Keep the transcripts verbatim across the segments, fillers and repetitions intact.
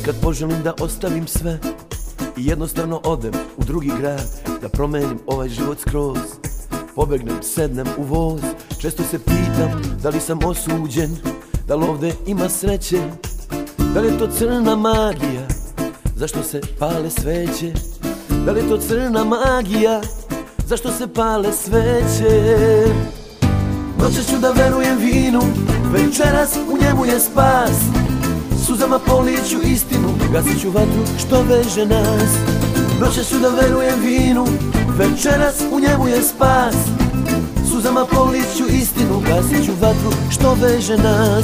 Kad poželim da ostavim sve i jednostavno odem u drugi grad, da promenim ovaj život skroz, pobegnem, sednem u voz. Često se pitam da li sam osuđen, da li ovde ima sreće, da li je to crna magija, zašto se pale sveće? Da li je to crna magija, zašto se pale sveće? Noćas ću da verujem vinu, večeras u njemu je spas. Suzama poliću istinu, gasit ću vatru što veže nas. Noćas ću da verujem vinu, večeras u njemu je spas. Suzama poliću istinu, gasit ću vatru što veže nas.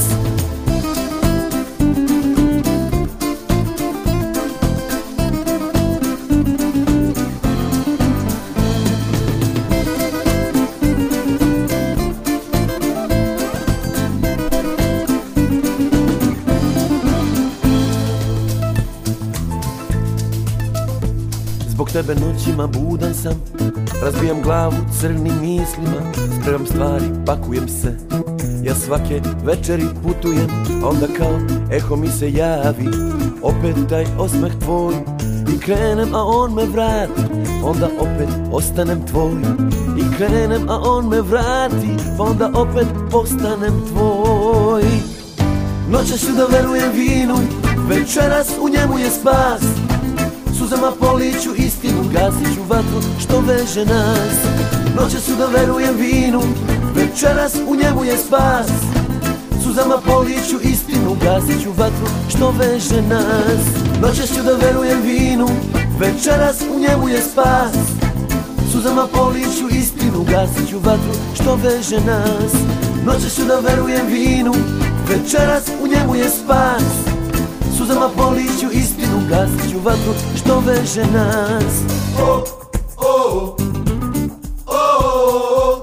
Zbog tebe noćima budan sam, razbijam glavu crnim mislima, spremam stvari, pakujem se. Ja svake večeri putujem, a onda kao eho mi se javi opet taj osmeh tvoj. I krenem, a on me vrati, onda opet ostanem tvoj. I krenem, a on me vrati, onda opet postanem tvoj. Noćas ću da verujem vinu, večeras u njemu je spas. Suzama poliću istinu, gasit ću vatru što veže nas. Noćas ću da verujem vinu, večeras u njemu je spas. Suzama poliću istinu, gasit ću vatru što veže nas. Noćas ću da verujem vinu, večeras u njemu je spas. Suzama poliću istinu, gasit ću vatru što veže nas. Noćas ću da verujem vinu, večeras u njemu je spas. Suzama poliću istinu, gasit ću vatru što veže nas. Oh, oh, oh, oh,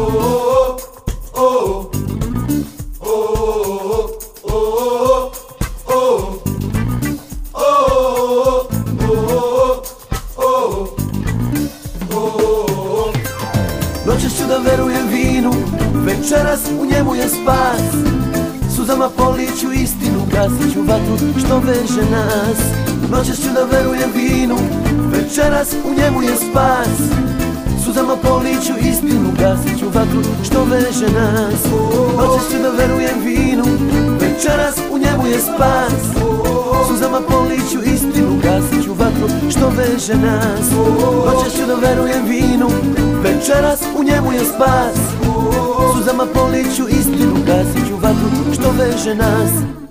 oh, oh. Noćas ću da verujem vinu, večeras u njemu je spas. Suzama poliću istinu, gasit ću vatru što veže nas. Noćas ću da verujem vinu, večeras u njemu je spas. Suzama poliću istinu, gasit ću vatru što veže nas. Noćas ću da verujem vinu, večeras u njemu je spas. Suzama poliću istinu, gasit ću vatru što veže nas. Noćas ću da verujem vinu, večeras u njemu je spas. Suzama poliću istinu, gasit ću vatru što veže nas.